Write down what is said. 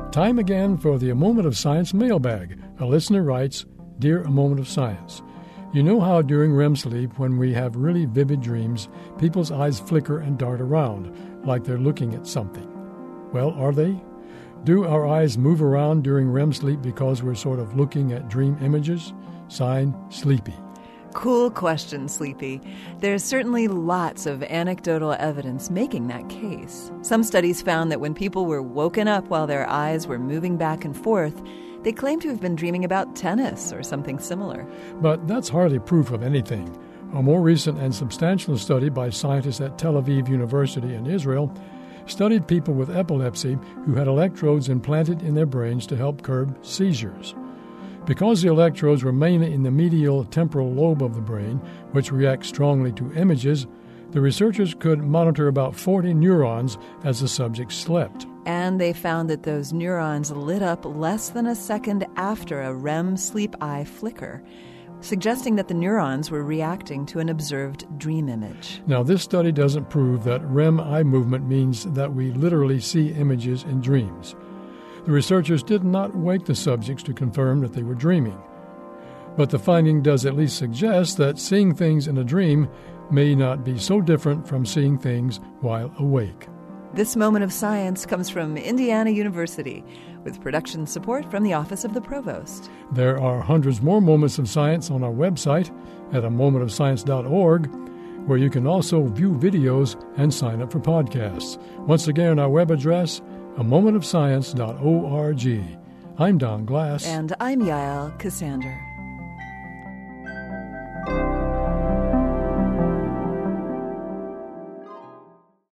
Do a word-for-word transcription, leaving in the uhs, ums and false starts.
Time again for the A Moment of Science mailbag. A listener writes, Dear A Moment of Science, you know how during R E M sleep, when we have really vivid dreams, people's eyes flicker and dart around, like they're looking at something. Well, are they? Do our eyes move around during R E M sleep because we're sort of looking at dream images? Signed, Sleepy. Cool question, Sleepy. There's certainly lots of anecdotal evidence making that case. Some studies found that when people were woken up while their eyes were moving back and forth, they claim to have been dreaming about tennis or something similar. But that's hardly proof of anything. A more recent and substantial study by scientists at Tel Aviv University in Israel studied people with epilepsy who had electrodes implanted in their brains to help curb seizures. Because the electrodes were mainly in the medial temporal lobe of the brain, which reacts strongly to images, the researchers could monitor about forty neurons as the subject slept. And they found that those neurons lit up less than a second after a R E M sleep eye flicker, suggesting that the neurons were reacting to an observed dream image. Now, this study doesn't prove that R E M eye movement means that we literally see images in dreams. The researchers did not wake the subjects to confirm that they were dreaming. But the finding does at least suggest that seeing things in a dream may not be so different from seeing things while awake. This Moment of Science comes from Indiana University, with production support from the Office of the Provost. There are hundreds more moments of science on our website at a moment of science dot org, where you can also view videos and sign up for podcasts. Once again, our web address, a moment of science dot org. I'm Don Glass. And I'm Yael Cassander.